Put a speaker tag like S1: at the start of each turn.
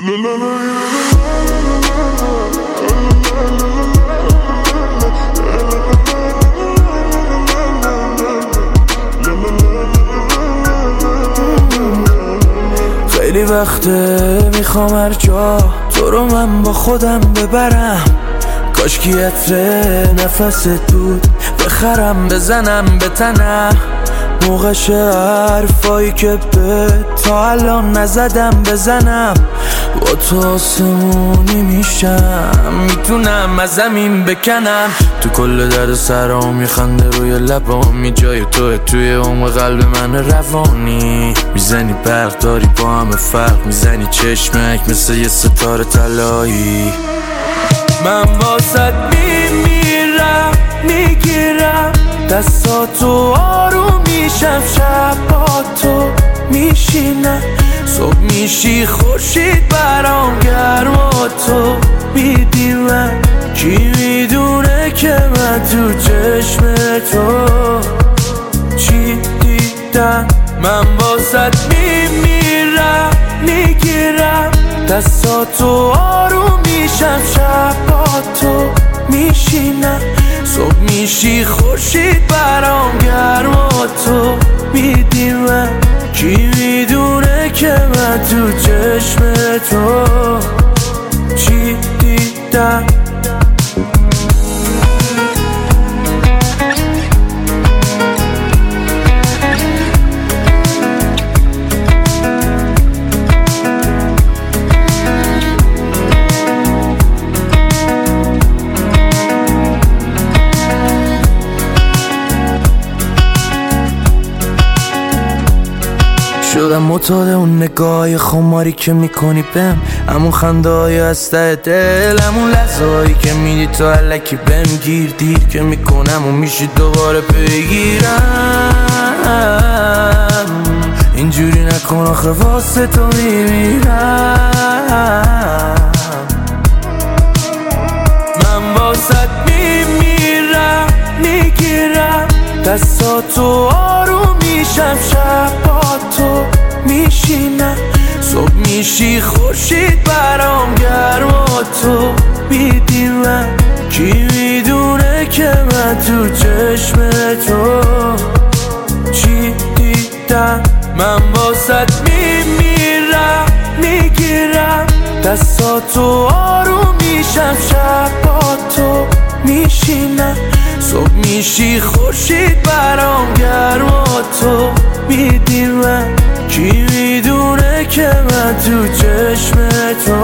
S1: خیلی وقته میخوام هر جا تو رو من با خودم ببرم، کاشکی عطر نفست بود بخرم بزنم به تنم، موقعش حرفایی که به تا الان نزدم بزنم، با تو آسمونی میشم میتونم از زمین بکنم، تو کل درد سرام میخنده روی لبامی، جای توی عمق قلب من روانی، میزنی برق داری با همه فرق، میزنی چشمک مثل یه ستاره طلایی، من واسط میمیرم میگیرم دستاتو آروم میشم، شب با تو میشینم، صبح میشی خورشید برام گرم و تو میدی من، کی میدونه که من تو چشم تو چی دیدم، من واسط میمیرم میگیرم دستاتو آروم میشم، شب با تو میشینم، صبح میشی خورشید برام گرم و تو میدی من، کی میدونه که من تو چشم تو چی دیدم. شدم معتاد اون نگاه خماری که میکنی بهم، همون خنده های از ته دل، همون لحظه هایی که میدی تو الکی بهم گیر، دیر که میکنم و میشی دوباره بگیرم، اینجوری نکن آخه واسه تو میمیرم، من واسط میمیرم میگیرم دستاتو آروم میشم، شب با تو میشینم، صبح میشی خورشید برام گرم و تو میدی من، کی میدونه که من تو چشم تو چی دیدم، من واسط میمیرم میگیرم دستاتو آروم میشم، شب با تو میشینم، صبح میشی خورشید برام گرم و تو میدی من، کی میدونه که من تو چشم تو